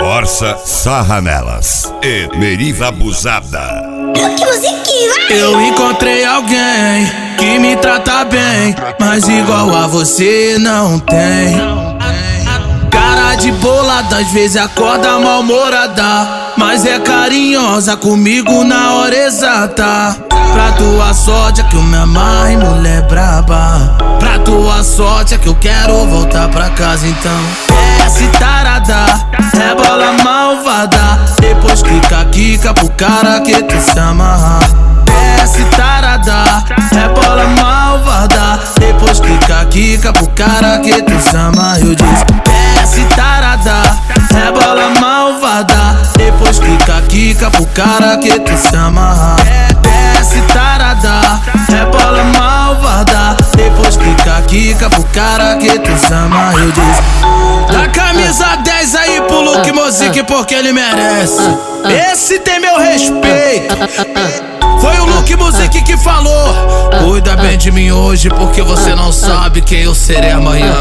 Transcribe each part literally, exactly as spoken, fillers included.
Força Sarra Nelas e Meriva Abusada. Que musiquinha! Eu encontrei alguém que me trata bem, mas igual a você não tem. Cara de bolada, às vezes acorda mal-humorada, mas é carinhosa comigo na hora exata. Pra tua sorte é que eu me amarro, mulher braba. Pra tua sorte é que eu quero voltar pra casa então. Desce tarada, é bola malvada, depois quica, quica pro cara que tu se amarra. Desce tarada, é bola malvada, depois quica, quica pro cara que tu se amarra. Eu disse, desce tarada, é bola malvada, depois quica, quica pro cara que tu se amarra. Desce tarada, é bola malvada, depois quica, quica pro cara que tu se amarra. Eu disse, dá camisa dez aí pro Luke Music porque ele merece. Esse tem meu respeito. Foi o Luke Music que falou, cuida bem de mim hoje porque você não sabe quem eu serei amanhã.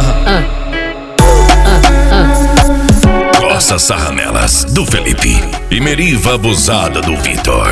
Força Sarra Nelas do Felipe e Meriva Abusada do Vitor.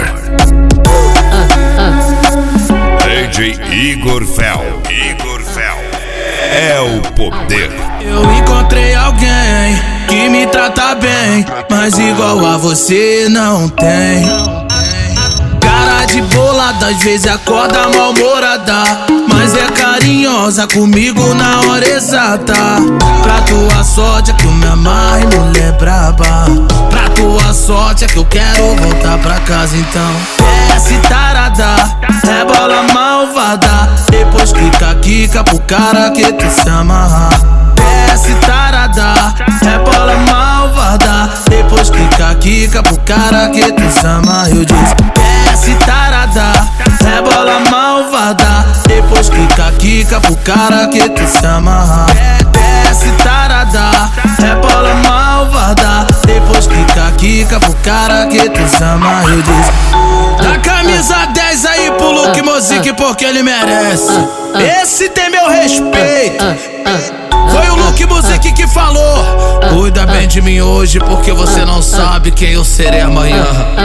D J Igor Fel. Igor Fel. É o poder. Eu encontrei alguém que me trata bem, mas igual a você não tem. Cara de bolada, às vezes acorda mal-humorada, mas é carinhosa comigo na hora exata. Pra tua sorte é que eu me amarro, mulher braba. Pra tua sorte é que eu quero voltar pra casa então. Desce tarada, é bola malvada, depois quica, quica pro cara que tu se amarra. Desce tarada, é bola malvada, depois quica, quica pro cara que tu se amarra. Eu disse, desce tarada, é bola malvada, depois quica, quica pro cara que tu se amarra. Desce tarada, é bola malvada, depois quica, quica pro cara que tu se amarra. Eu disse, dá camisa dez aí pro Luke Music porque ele merece. Esse tem meu respeito. Foi o Luke Music que falou, cuida bem de mim hoje porque você não sabe quem eu serei amanhã.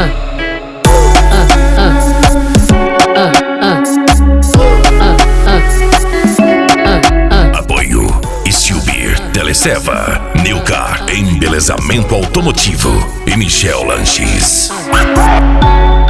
Apoio Steel Teleseva, Nilcar Embelezamento Automotivo e Michel Lanches.